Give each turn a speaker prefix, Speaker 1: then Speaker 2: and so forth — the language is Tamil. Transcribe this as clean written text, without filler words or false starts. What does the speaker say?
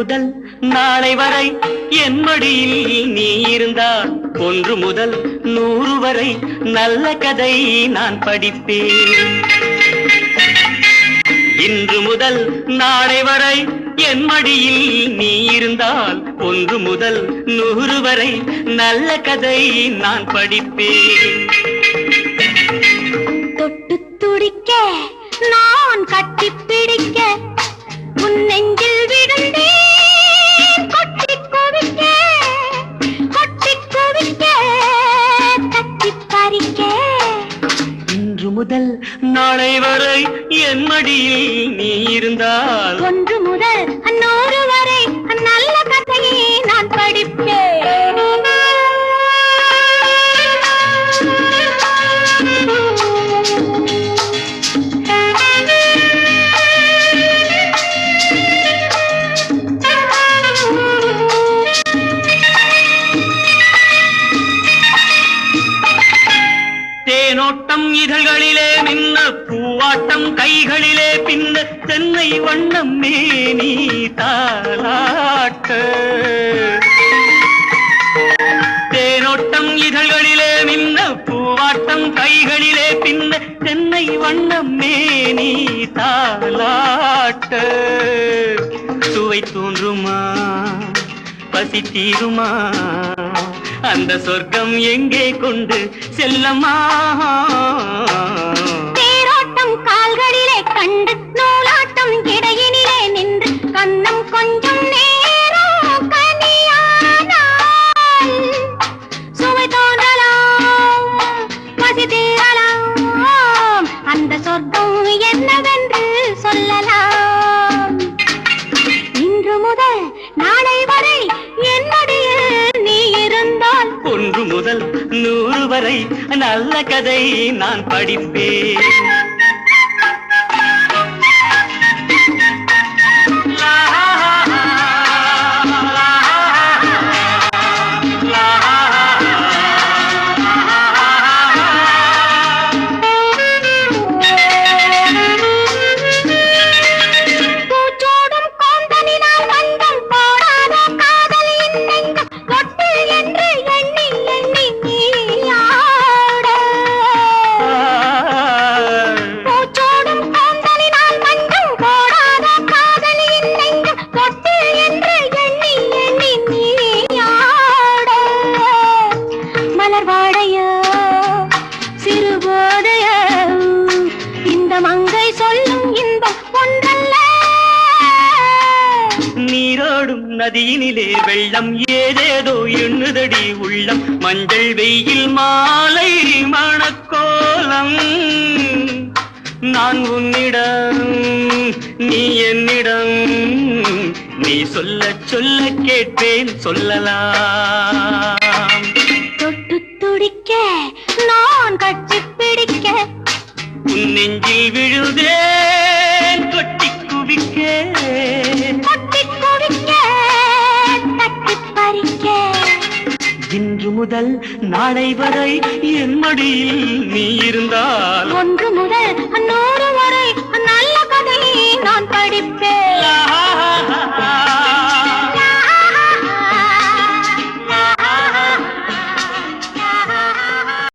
Speaker 1: முதல் நாளை வரை என் மடியில் நீ இருந்தால் 1 முதல் 100 வரை நல்ல கதை நான் படிப்பேன். இன்று முதல் நாளை வரை என் மடியில் நீ இருந்தால் 1 முதல் 100 வரை நல்ல கதை நான் படிப்பேன்.
Speaker 2: தொட்டு துடிக்க நான் கட்டி பிடிக்க உன் நெஞ்சில் விழுந்தேன். கொட்டி குவிக்க தட்டி பறிக்க.
Speaker 1: இன்று முதல் நாளை வரை என் மடியில் நீ இருந்தால்
Speaker 2: 1 முதல் 100 வரை நல்ல கதையை நான் படிப்பேன்.
Speaker 1: தேனோட்டம் இதழ்களிலே மின்ன பூவாட்டம் கைகளிலே பின்ன தென்னை வண்ணம் மேனி தாலாட்ட. தேனோட்டம் இதழ்களிலே மின்ன பூவாட்டம் கைகளிலே பின்ன தென்னை வண்ணம் மேனி தாலாட்ட. சுவை தோன்றுமா பசி தீருமா அந்த சொர்க்கம் எங்கே கொண்டு செல்லமா?
Speaker 2: தேரோட்டம் கால்களிலே கண்டு நூலாட்டம் இடையினிலே நின்று கண்ணம் கொஞ்சம் நேரம் கனியானால் சுவை தோன்றலாம் பசி தீரலாம் அந்த சொர்க்கம் என்னவென்று சொல்லலாம். இன்று முதல் நாளை வரை என்னுடைய
Speaker 1: 1 முதல் 100 வரை நல்ல கதை நான் படிப்பேன்.
Speaker 2: மங்கை சொல்லும் இன்பம் ஒன்றல்ல.
Speaker 1: நீரோடும் நதியினிலே வெள்ளம் ஏதேதோ எண்ணுதடி உள்ளம். மஞ்சள் வெயில் மாலை மணக்கோலம். நான் உன்னிடம் நீ என்னிடம் நீ சொல்ல சொல்ல கேட்பேன் சொல்லலாம்.
Speaker 2: தொட்டு துடிக்க நான் கட்டி பிடிக்க
Speaker 1: உன் நெஞ்சில் விழுந்தேன் கொட்டி குவிக்க
Speaker 2: தட்டி பறிக்க.
Speaker 1: இன்று முதல் நாளை வரை என் மடியில் நீ இருந்தால்
Speaker 2: 1 முதல் 100 வரை நல்ல கதையை நான் படிப்பேன்.